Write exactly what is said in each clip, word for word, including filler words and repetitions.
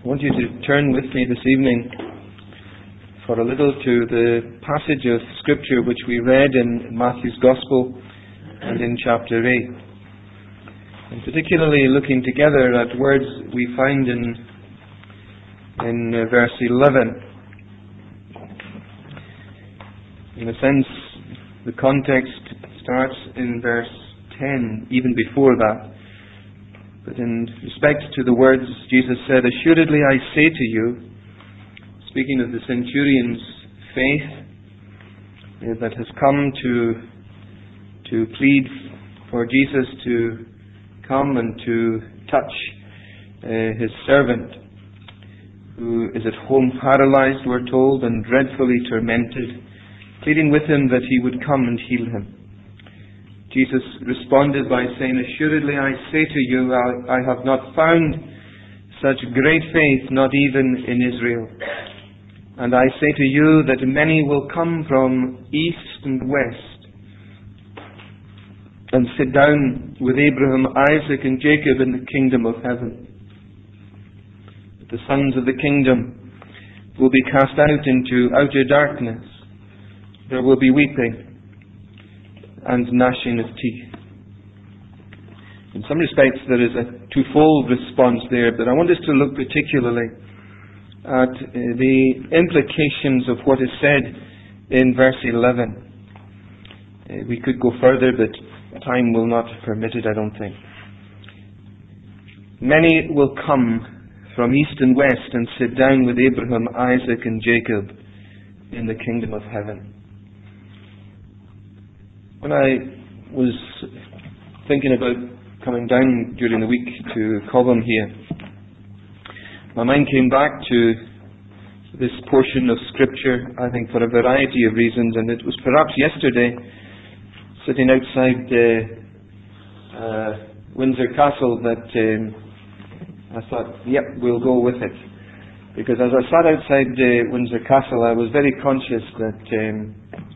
want you to turn with me this evening for a little to the passage of Scripture which we read in Matthew's Gospel and in chapter eight. And particularly looking together at words we find in, in uh, verse eleven. In a sense, the context starts in verse ten, even before that. But in respect to the words Jesus said, "Assuredly I say to you," speaking of the centurion's faith uh, that has come to to plead for Jesus to come and to touch uh, his servant, who is at home paralyzed, we're told, and dreadfully tormented, pleading with him that he would come and heal him. Jesus responded by saying, "Assuredly I say to you, I, I have not found such great faith, not even in Israel. And I say to you that many will come from east and west and sit down with Abraham, Isaac, and Jacob in the kingdom of heaven. The sons of the kingdom will be cast out into outer darkness. There will be weeping and gnashing of teeth." In some respects there is a twofold response there, but I want us to look particularly at uh, the implications of what is said in verse eleven. Uh, we could go further, but time will not permit it, I don't think. Many will come from east and west and sit down with Abraham, Isaac, and Jacob in the kingdom of heaven. When I was thinking about coming down during the week to Cobham here, my mind came back to this portion of Scripture, I think for a variety of reasons, and it was perhaps yesterday, sitting outside uh, uh, Windsor Castle, that um, I thought, yep, we'll go with it. Because as I sat outside uh, Windsor Castle, I was very conscious that um,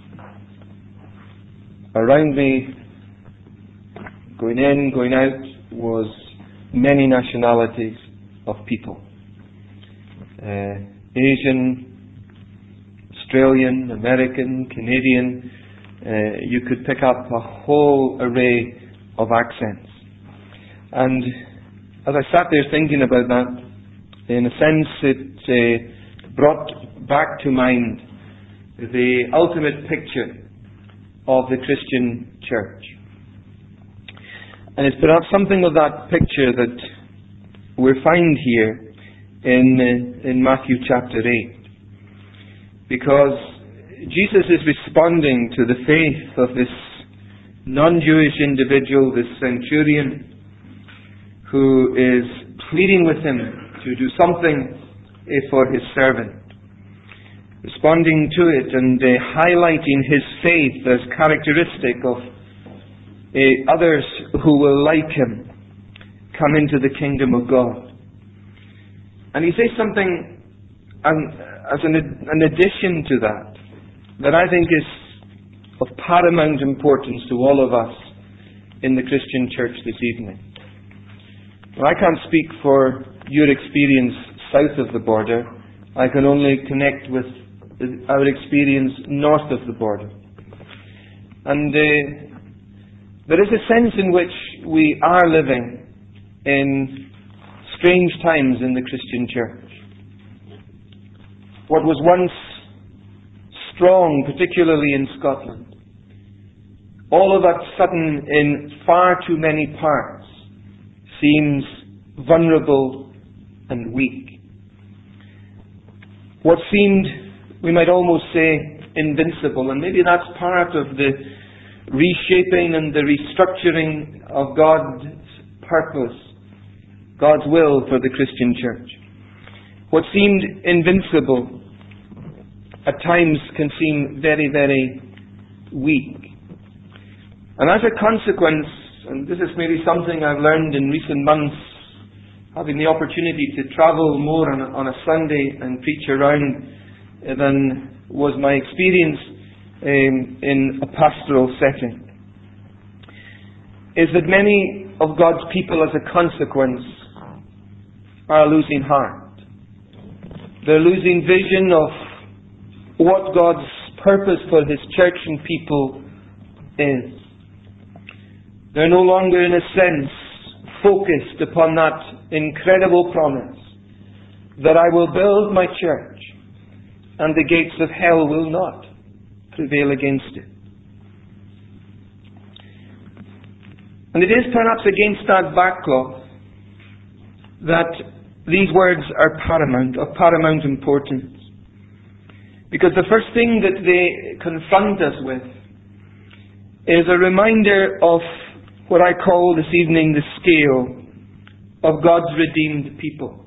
around me, going in, going out, was many nationalities of people. Uh, Asian, Australian, American, Canadian. Uh, you could pick up a whole array of accents. And as I sat there thinking about that, in a sense it uh, brought back to mind the ultimate picture of the Christian church. And it's perhaps something of that picture that we find here in, uh, in Matthew chapter eight. Because Jesus is responding to the faith of this non-Jewish individual, this centurion, who is pleading with him to do something uh, for his servant. Responding to it and uh, highlighting his faith as characteristic of uh, others who will, like him, come into the kingdom of God. And he says something um, as an, an addition to that, that I think is of paramount importance to all of us in the Christian church this evening. Well, I can't speak for your experience south of the border. I can only connect with our experience north of the border. And uh, there is a sense in which we are living in strange times in the Christian church. What was once strong, particularly in Scotland, all of a sudden in far too many parts seems vulnerable and weak. What seemed, we might almost say, invincible, and maybe that's part of the reshaping and the restructuring of God's purpose, God's will for the Christian church. What seemed invincible at times can seem very, very weak. And as a consequence, and this is maybe something I've learned in recent months, having the opportunity to travel more on a, on a Sunday and preach around than was my experience um, in a pastoral setting, is that many of God's people, as a consequence, are losing heart. They're losing vision of what God's purpose for His church and people is. They're no longer, in a sense, focused upon that incredible promise that I will build my church and the gates of hell will not prevail against it. And it is perhaps against that backdrop that these words are paramount, of paramount importance. Because the first thing that they confront us with is a reminder of what I call this evening the scale of God's redeemed people.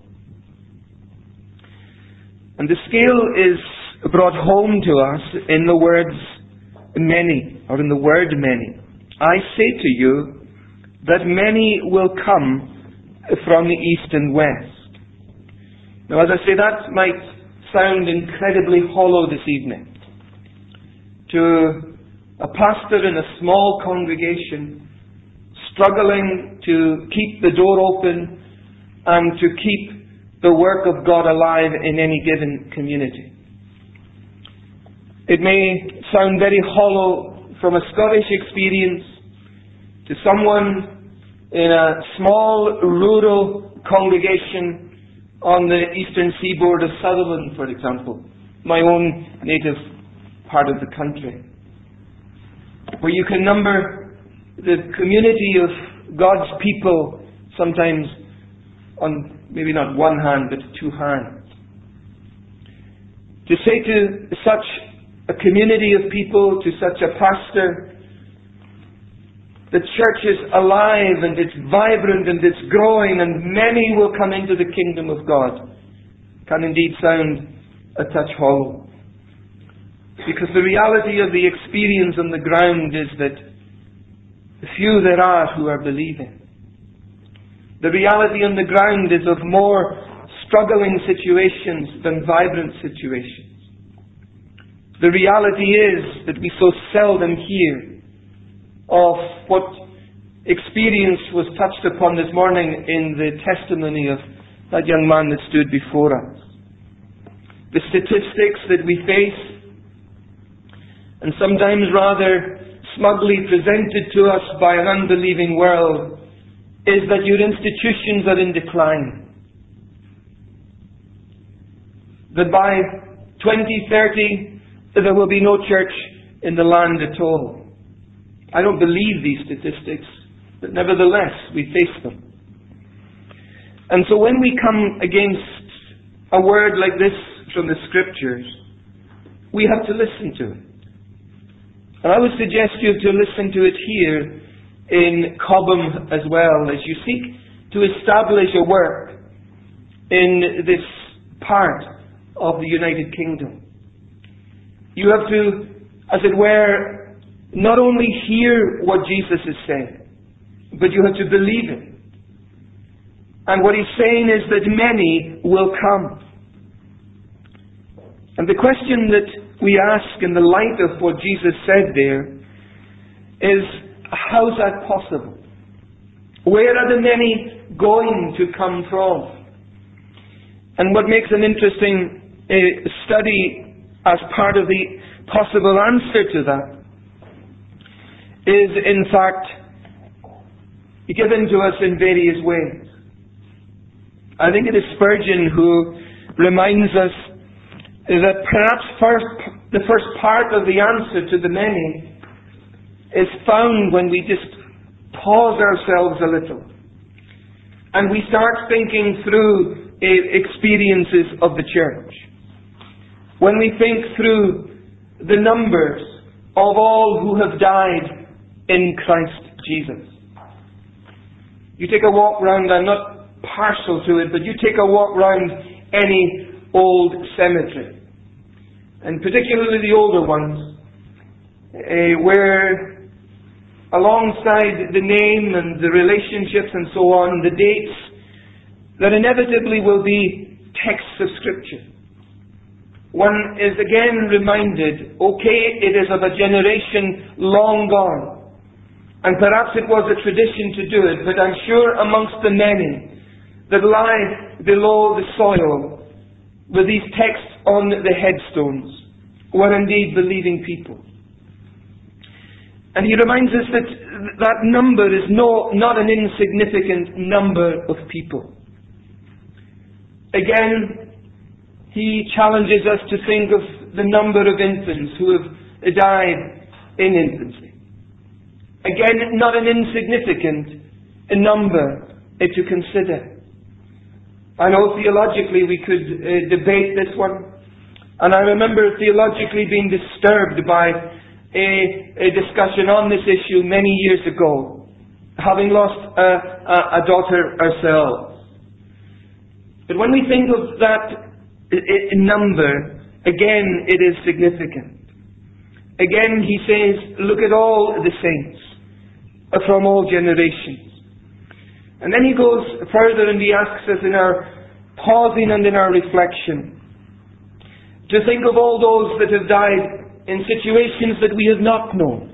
And the scale is brought home to us in the words many, or in the word many. I say to you that many will come from the east and west. Now, as I say, that might sound incredibly hollow this evening to a pastor in a small congregation struggling to keep the door open and to keep the work of God alive in any given community. It may sound very hollow from a Scottish experience to someone in a small rural congregation on the eastern seaboard of Sutherland, for example, my own native part of the country, where you can number the community of God's people sometimes on maybe not one hand but two hands. To say to such a community of people, to such a pastor, the church is alive and it's vibrant and it's growing and many will come into the kingdom of God, can indeed sound a touch hollow. Because the reality of the experience on the ground is that few there are who are believing. The reality on the ground is of more struggling situations than vibrant situations. The reality is that we so seldom hear of what experience was touched upon this morning in the testimony of that young man that stood before us. The statistics that we face, and sometimes rather smugly presented to us by an unbelieving world, is that your institutions are in decline. That by twenty thirty there will be no church in the land at all. I don't believe these statistics, but nevertheless we face them. And so when we come against a word like this from the Scriptures, we have to listen to it. And I would suggest you to listen to it here in Cobham as well, as you seek to establish a work in this part of the United Kingdom. You have to, as it were, not only hear what Jesus is saying, but you have to believe it. And what He's saying is that many will come. And the question that we ask in the light of what Jesus said there is, how is that possible? Where are the many going to come from? And what makes an interesting uh, study as part of the possible answer to that is, in fact, given to us in various ways. I think it is Spurgeon who reminds us that perhaps first, the first part of the answer to the many is found when we just pause ourselves a little and we start thinking through experiences of the church. When we think through the numbers of all who have died in Christ Jesus. You take a walk round, I'm not partial to it, but you take a walk round any old cemetery, and particularly the older ones, uh, where alongside the name and the relationships and so on, the dates, there inevitably will be texts of Scripture. One is again reminded, okay, it is of a generation long gone, and perhaps it was a tradition to do it, but I'm sure amongst the many that lie below the soil, with these texts on the headstones were indeed believing people. And he reminds us that that number is no, not an insignificant number of people. Again, he challenges us to think of the number of infants who have died in infancy. Again, not an insignificant number to consider. I know theologically we could uh, debate this one. And I remember theologically being disturbed by a, a discussion on this issue many years ago, having lost a, a, a daughter ourselves. But when we think of that I, I, number, again it is significant. Again he says, look at all the saints from all generations. And then he goes further and he asks us in our pausing and in our reflection to think of all those that have died in situations that we have not known.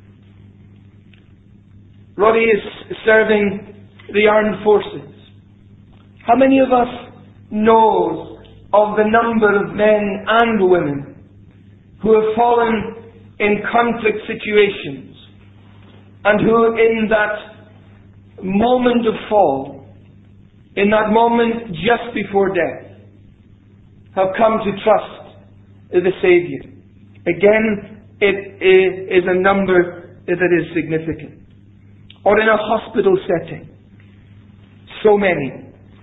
Roddy is serving the armed forces. How many of us knows of the number of men and women who have fallen in conflict situations and who in that moment of fall, in that moment just before death, have come to trust the Saviour? Again, it is a number that is significant. Or in a hospital setting, so many.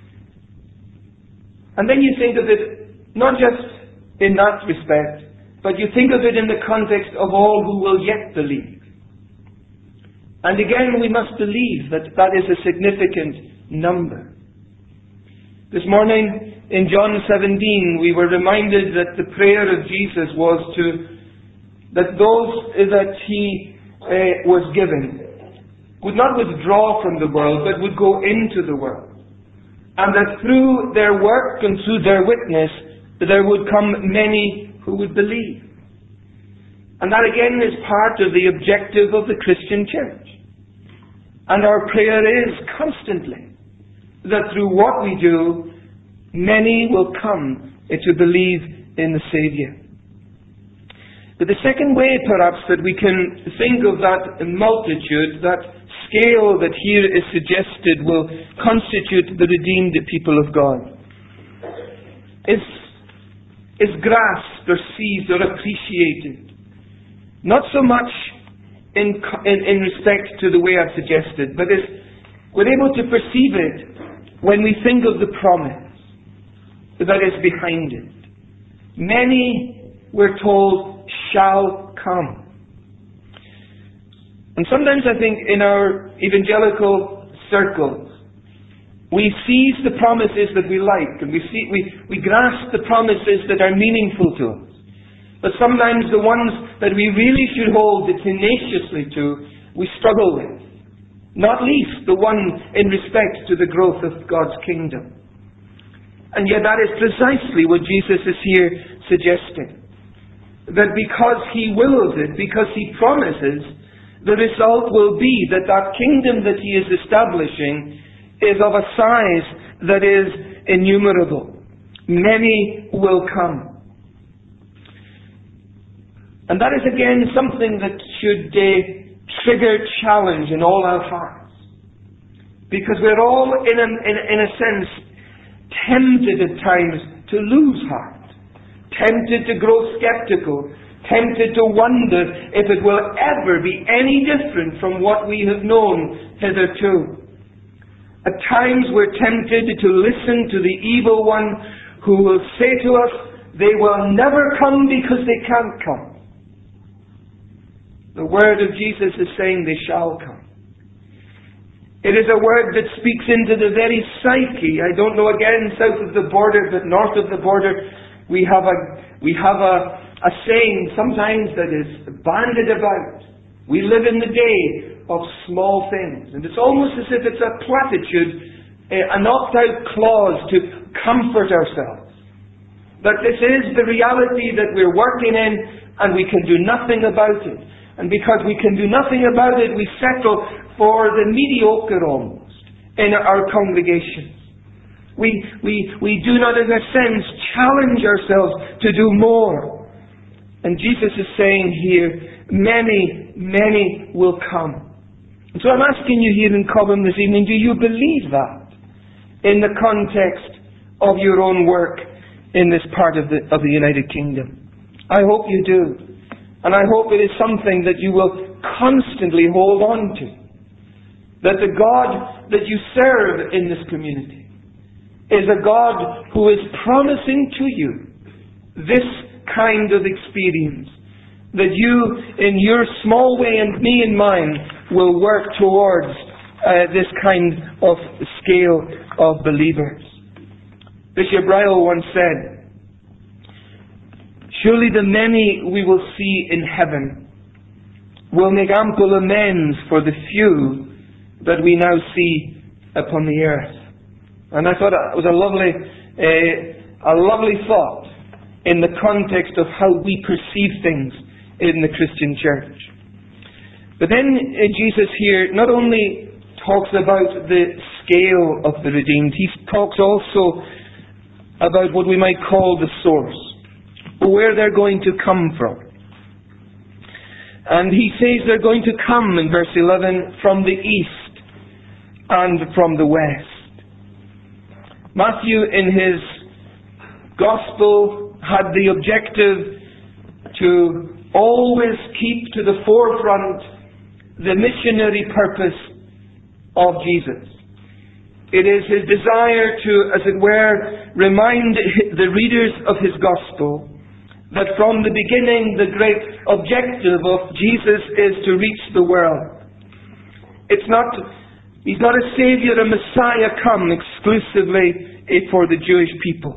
And then you think of it not just in that respect, but you think of it in the context of all who will yet believe. And again, we must believe that that is a significant number. This morning, in John seventeen, we were reminded that the prayer of Jesus was to, that those that He uh, was given would not withdraw from the world, but would go into the world. And that through their work and through their witness, there would come many who would believe. And that again is part of the objective of the Christian church. And our prayer is constantly that through what we do, many will come to believe in the Saviour. But the second way perhaps that we can think of that multitude, that scale that here is suggested will constitute the redeemed people of God, is, is grasped or seized or appreciated. Not so much in, in, in respect to the way I've suggested, but is, we're able to perceive it when we think of the promise that is behind it. Many, we're told, shall come. And sometimes I think in our evangelical circles, we seize the promises that we like, and we, see, we, we grasp the promises that are meaningful to us. But sometimes the ones that we really should hold tenaciously to, we struggle with. Not least the one in respect to the growth of God's kingdom. And yet that is precisely what Jesus is here suggesting. That because He wills it, because He promises, the result will be that that kingdom that He is establishing is of a size that is innumerable. Many will come. And that is again something that should uh, trigger challenge in all our hearts. Because we're all, in a, in, in a sense, tempted at times to lose heart, tempted to grow skeptical, tempted to wonder if it will ever be any different from what we have known hitherto. At times we're tempted to listen to the evil one who will say to us, they will never come because they can't come. The word of Jesus is saying they shall come. It is a word that speaks into the very psyche. I don't know again south of the border, but north of the border we have a we have a, a saying sometimes that is bandied about. We live in the day of small things. And it's almost as if it's a platitude, an opt-out clause to comfort ourselves. That this is the reality that we're working in and we can do nothing about it. And because we can do nothing about it, we settle for the mediocre almost in our congregations. We, we, we do not, in a sense, challenge ourselves to do more. And Jesus is saying here, many, many will come. And so I'm asking you here in Cobham this evening, do you believe that in the context of your own work in this part of the, of the United Kingdom? I hope you do. And I hope it is something that you will constantly hold on to. That the God that you serve in this community is a God who is promising to you this kind of experience. That you, in your small way and me in mine, will work towards uh, this kind of scale of believers. Bishop Ryle once said, "Surely the many we will see in heaven will make ample amends for the few that we now see upon the earth." And I thought it was a lovely, uh, a lovely thought in the context of how we perceive things in the Christian church. But then uh, Jesus here not only talks about the scale of the redeemed, he talks also about what we might call the source, where they're going to come from. And he says they're going to come, in verse eleven, from the east and from the west. Matthew, in his Gospel, had the objective to always keep to the forefront the missionary purpose of Jesus. It is his desire to, as it were, remind the readers of his Gospel that from the beginning the great objective of Jesus is to reach the world. It's not, he's not a Saviour, a Messiah come exclusively for the Jewish people.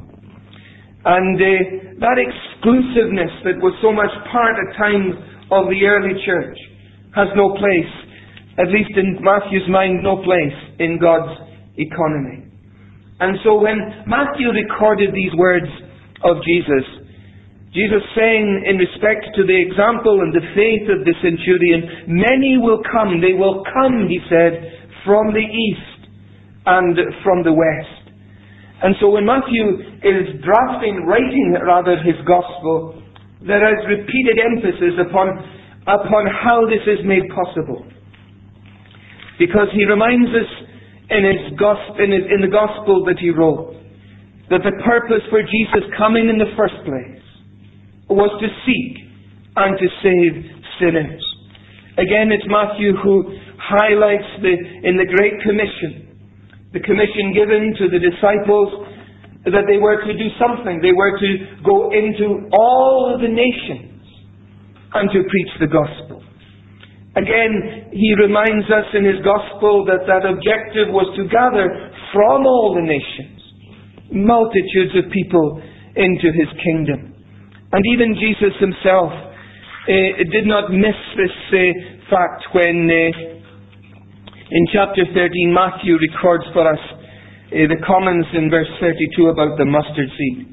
And uh, that exclusiveness that was so much part at times of the early church has no place, at least in Matthew's mind, no place in God's economy. And so when Matthew recorded these words of Jesus, Jesus saying in respect to the example and the faith of the centurion, many will come, they will come, he said, from the east and from the west. And so when Matthew is drafting, writing rather his Gospel, there is repeated emphasis upon, upon how this is made possible. Because he reminds us in, his gospel, in, his, in the Gospel that he wrote, that the purpose for Jesus coming in the first place was to seek and to save sinners. Again, it's Matthew who highlights the, in the Great Commission, the commission given to the disciples, that they were to do something. They were to go into all the nations and to preach the gospel. Again, he reminds us in his Gospel that that objective was to gather from all the nations multitudes of people into his kingdom. And even Jesus himself uh, did not miss this uh, fact when uh, in chapter thirteen Matthew records for us uh, the comments in verse thirty-two about the mustard seed.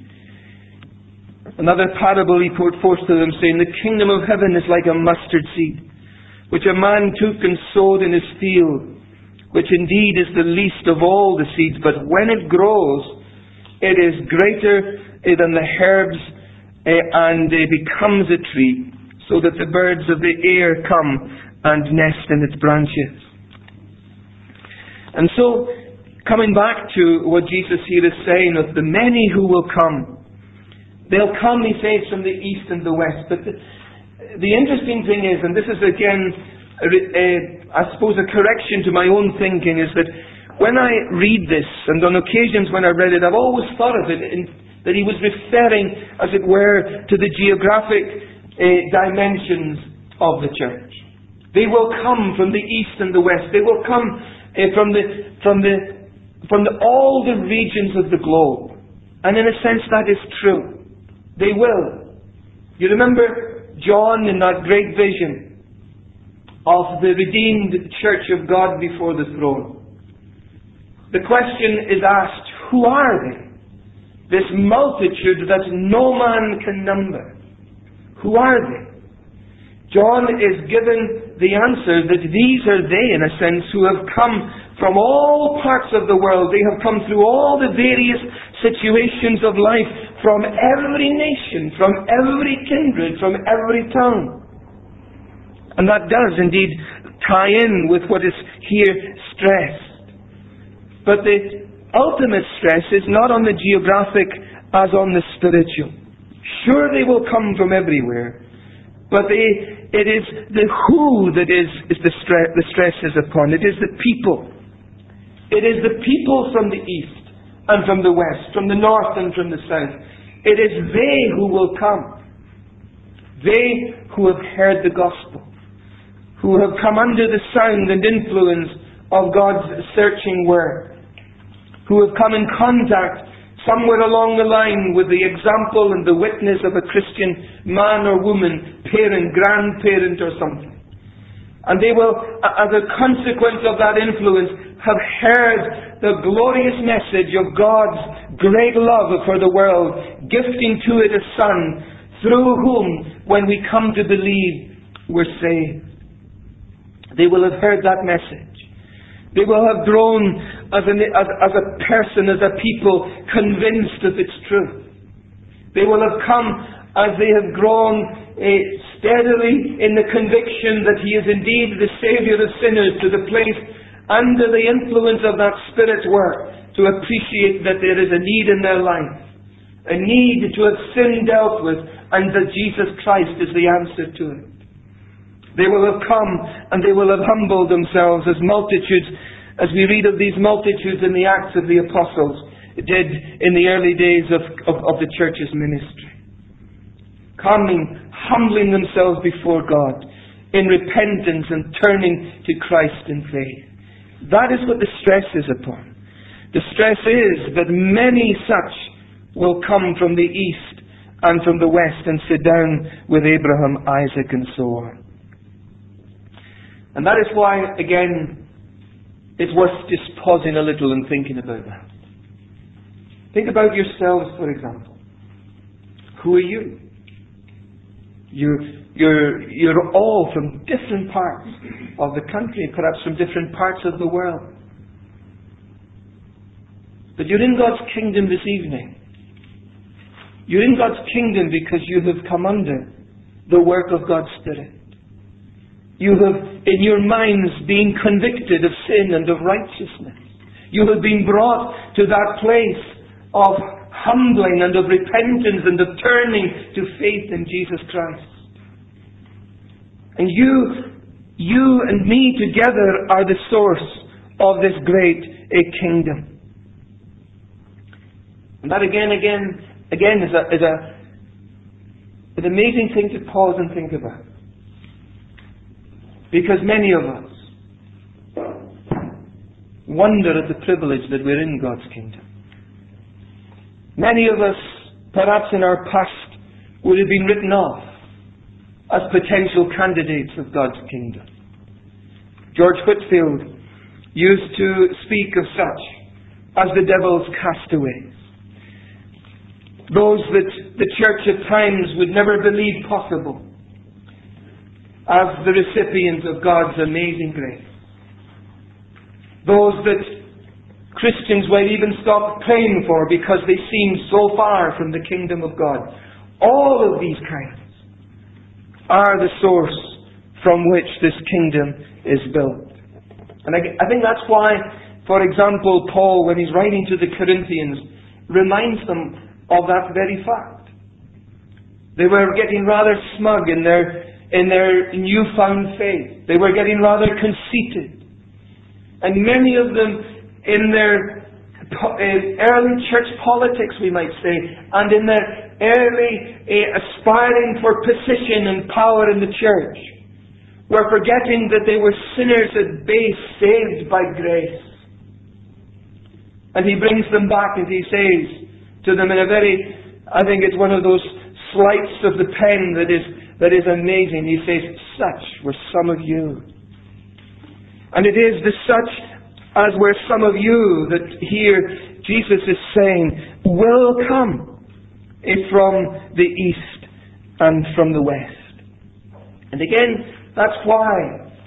Another parable he put forth to them, saying, "The kingdom of heaven is like a mustard seed, which a man took and sowed in his field, which indeed is the least of all the seeds, but when it grows, it is greater than the herbs, and it becomes a tree, so that the birds of the air come and nest in its branches." And so, coming back to what Jesus here is saying of the many who will come, they'll come, he says, from the east and the west. But the, the interesting thing is, and this is again, a, a, I suppose, a correction to my own thinking, is that when I read this, and on occasions when I read it, I've always thought of it in, that he was referring, as it were, to the geographic uh, dimensions of the church. They will come from the east and the west. They will come uh, from the from the from the, all the regions of the globe. And in a sense, that is true. They will. You remember John in that great vision of the redeemed church of God before the throne. The question is asked, who are they? This multitude that no man can number. Who are they? John is given the answer that these are they, in a sense, who have come from all parts of the world. They have come through all the various situations of life, from every nation, from every kindred, from every tongue. And that does indeed tie in with what is here stressed. But the ultimate stress is not on the geographic as on the spiritual. Sure, they will come from everywhere, but they, it is the who that is, is the, stre- the stress is upon. It is the people. It is the people from the east and from the west, from the north and from the south. It is they who will come. They who have heard the gospel, who have come under the sound and influence of God's searching word, who have come in contact somewhere along the line with the example and the witness of a Christian man or woman, parent, grandparent or something. And they will, as a consequence of that influence, have heard the glorious message of God's great love for the world, gifting to it a Son, through whom, when we come to believe, we're saved. They will have heard that message. They will have grown as, an, as, as a person, as a people, convinced of its truth. They will have come as they have grown uh, steadily in the conviction that He is indeed the Saviour of sinners, to the place under the influence of that Spirit's work to appreciate that there is a need in their life, a need to have sin dealt with, and that Jesus Christ is the answer to it. They will have come and they will have humbled themselves as multitudes, as we read of these multitudes in the Acts of the Apostles did in the early days of, of, of the church's ministry. Coming, humbling themselves before God in repentance and turning to Christ in faith. That is what the stress is upon. The stress is that many such will come from the east and from the west and sit down with Abraham, Isaac, and so on. And that is why, again, it's worth just pausing a little and thinking about that. Think about yourselves, for example. Who are you? You're, you're, you're all from different parts of the country, perhaps from different parts of the world. But you're in God's kingdom this evening. You're in God's kingdom because you have come under the work of God's Spirit. You have, in your minds, been convicted of sin and of righteousness. You have been brought to that place of humbling and of repentance and of turning to faith in Jesus Christ. And you, you and me together are the source of this great a kingdom. And that again, again, again is a, is a, an amazing thing to pause and think about. Because many of us wonder at the privilege that we're in God's kingdom. Many of us, perhaps in our past, would have been written off as potential candidates of God's kingdom. George Whitefield used to speak of such as the devil's castaways. Those that the church at times would never believe possible as the recipients of God's amazing grace. Those that Christians might even stop praying for because they seem so far from the kingdom of God. All of these kinds are the source from which this kingdom is built. And I, I think that's why, for example, Paul, when he's writing to the Corinthians, reminds them of that very fact. They were getting rather smug in their in their newfound faith. They were getting rather conceited. And many of them in their early church politics, we might say, and in their early uh, aspiring for position and power in the church, were forgetting that they were sinners at base, saved by grace. And he brings them back and he says to them in a very, I think it's one of those sleights of the pen that is That is amazing. He says, such were some of you. And it is the such as were some of you that here Jesus is saying will come from the east and from the west. And again, that's why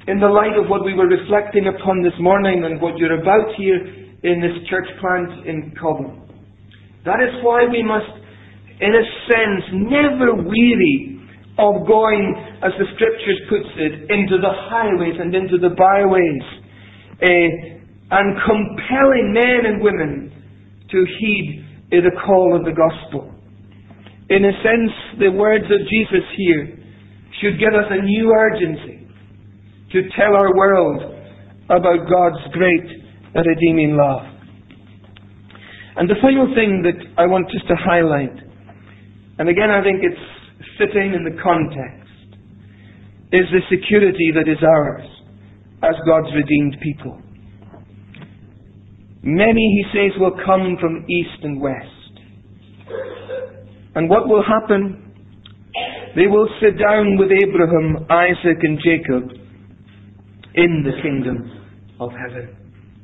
in the light of what we were reflecting upon this morning and what you're about here in this church plant in Cobham. That is why we must, in a sense, never weary of going, as the Scriptures puts it, into the highways and into the byways, uh, and compelling men and women to heed uh, the call of the gospel. In a sense, the words of Jesus here should give us a new urgency to tell our world about God's great and redeeming love. And the final thing that I want just to highlight, and again I think it's fitting in the context, is the security that is ours as God's redeemed people. Many, he says, will come from east and west. And what will happen? They will sit down with Abraham, Isaac, and Jacob in the kingdom of heaven.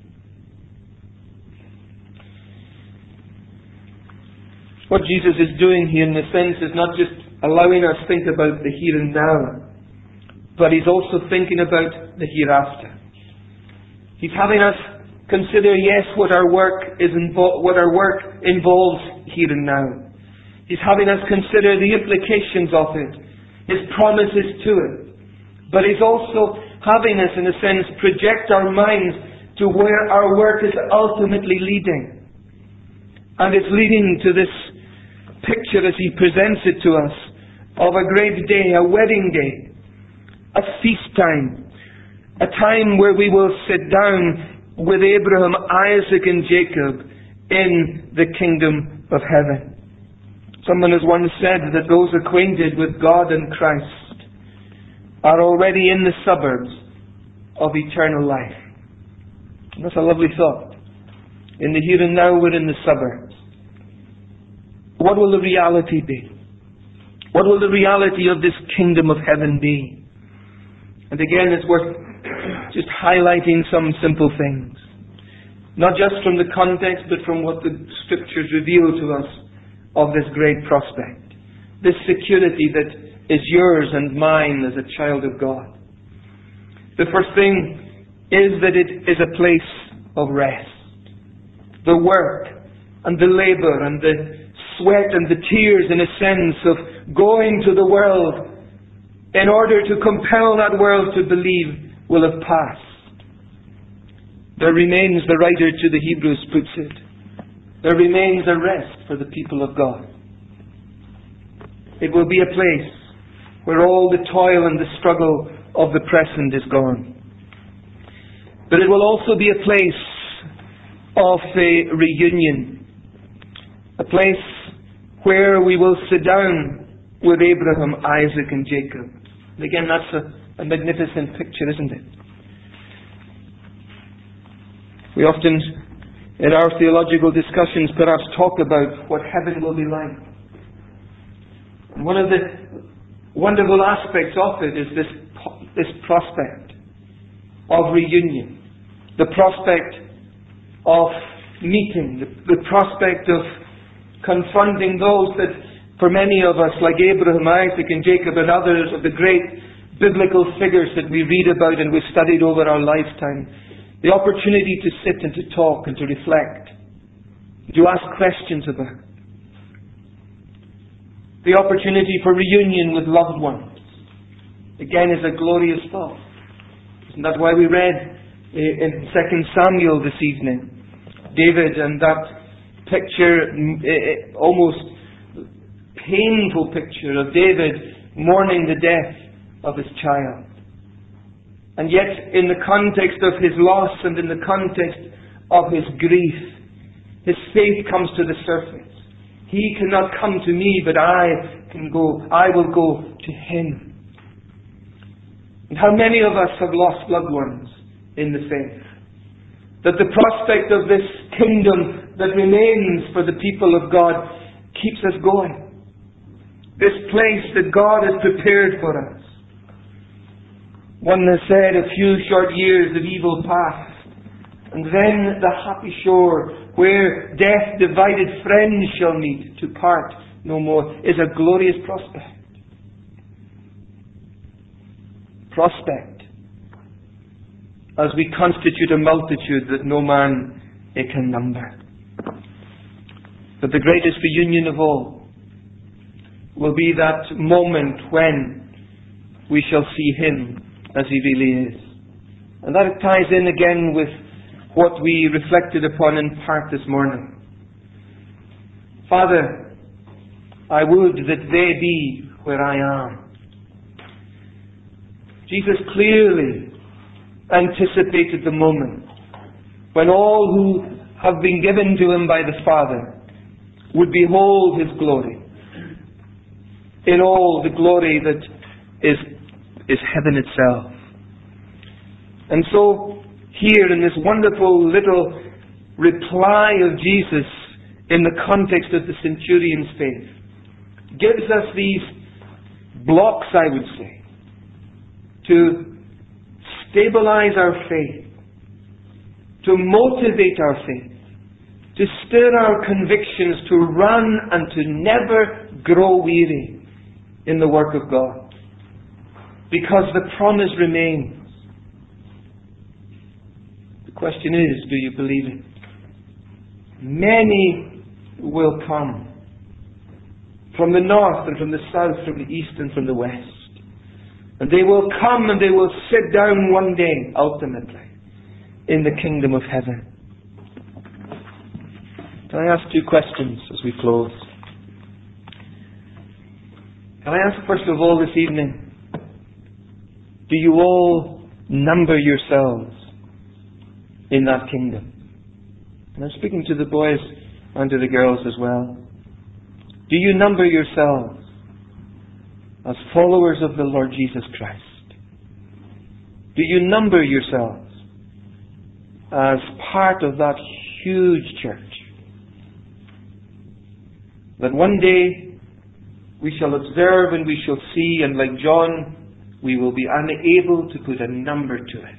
What Jesus is doing here, in a sense, is not just allowing us to think about the here and now, but He's also thinking about the hereafter. He's having us consider, yes, what our work is invo- what our work involves here and now. He's having us consider the implications of it, His promises to it. But He's also having us, in a sense, project our minds to where our work is ultimately leading. And it's leading to this picture, as He presents it to us, of a great day, a wedding day, a feast time, a time where we will sit down with Abraham, Isaac, and Jacob in the kingdom of heaven. Someone has once said that those acquainted with God and Christ are already in the suburbs of eternal life. And that's a lovely thought. In the here and now, we're in the suburbs. What will the reality be? What will the reality of this kingdom of heaven be? And again, it's worth just highlighting some simple things. Not just from the context, but from what the Scriptures reveal to us of this great prospect. This security that is yours and mine as a child of God. The first thing is that it is a place of rest. The work and the labour and the sweat and the tears, in a sense, of going to the world in order to compel that world to believe, will have passed. There remains, the writer to the Hebrews puts it, there remains a rest for the people of God. It will be a place where all the toil and the struggle of the present is gone. But it will also be a place of a reunion. A place where we will sit down with Abraham, Isaac, and Jacob. And again, that's a, a magnificent picture, isn't it? We often, in our theological discussions, perhaps talk about what heaven will be like. And one of the wonderful aspects of it is this, this prospect of reunion. The prospect of meeting. The, the prospect of confronting those that, for many of us, like Abraham, Isaac, and Jacob, and others of the great biblical figures that we read about and we've studied over our lifetime, the opportunity to sit and to talk and to reflect, to ask questions about. The opportunity for reunion with loved ones, again, is a glorious thought. Isn't that why we read in Second Samuel this evening, David and that picture, almost painful picture of David mourning the death of his child. And yet, in the context of his loss and in the context of his grief, his faith comes to the surface. He cannot come to me, but I can go. I will go to him. And how many of us have lost loved ones in the faith? That the prospect of this kingdom that remains for the people of God keeps us going. This place that God has prepared for us. One has said, a few short years of evil past, and then the happy shore where death divided friends shall meet to part no more, is a glorious prospect. Prospect as we constitute a multitude that no man it can number. But the greatest reunion of all will be that moment when we shall see Him as He really is. And that ties in again with what we reflected upon in part this morning. Father, I would that they be where I am. Jesus clearly anticipated the moment when all who have been given to Him by the Father would behold His glory. In all the glory that is, is heaven itself. And so, here in this wonderful little reply of Jesus in the context of the centurion's faith, gives us these blocks, I would say, to stabilize our faith, to motivate our faith, to stir our convictions, to run and to never grow weary in the work of God. Because the promise remains. The question is, do you believe it? Many will come from the north and from the south, from the east and from the west. And they will come and they will sit down one day, ultimately, in the kingdom of heaven. Can I ask two questions as we close? Can I ask first of all this evening, do you all number yourselves in that kingdom? And I'm speaking to the boys and to the girls as well. Do you number yourselves as followers of the Lord Jesus Christ? Do you number yourselves as part of that huge church that one day we shall observe and we shall see, and like John, we will be unable to put a number to it?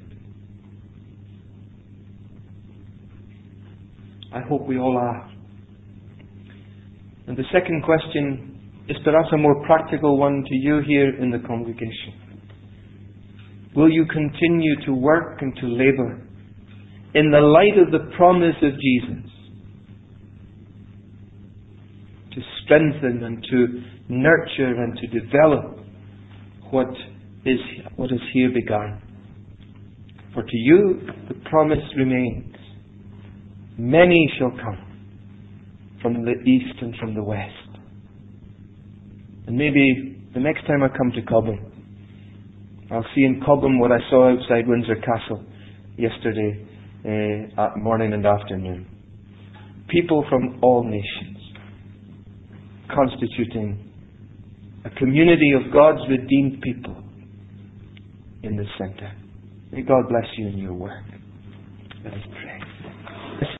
I hope we all are. And the second question is perhaps a more practical one to you here in the congregation. Will you continue to work and to labour in the light of the promise of Jesus to strengthen and to nurture and to develop what is what is here begun? For to you the promise remains. Many shall come from the east and from the west. And maybe the next time I come to Cobham, I'll see in Cobham what I saw outside Windsor Castle yesterday uh, at morning and afternoon. People from all nations constituting a community of God's redeemed people in the centre. May God bless you in your work. Let us pray.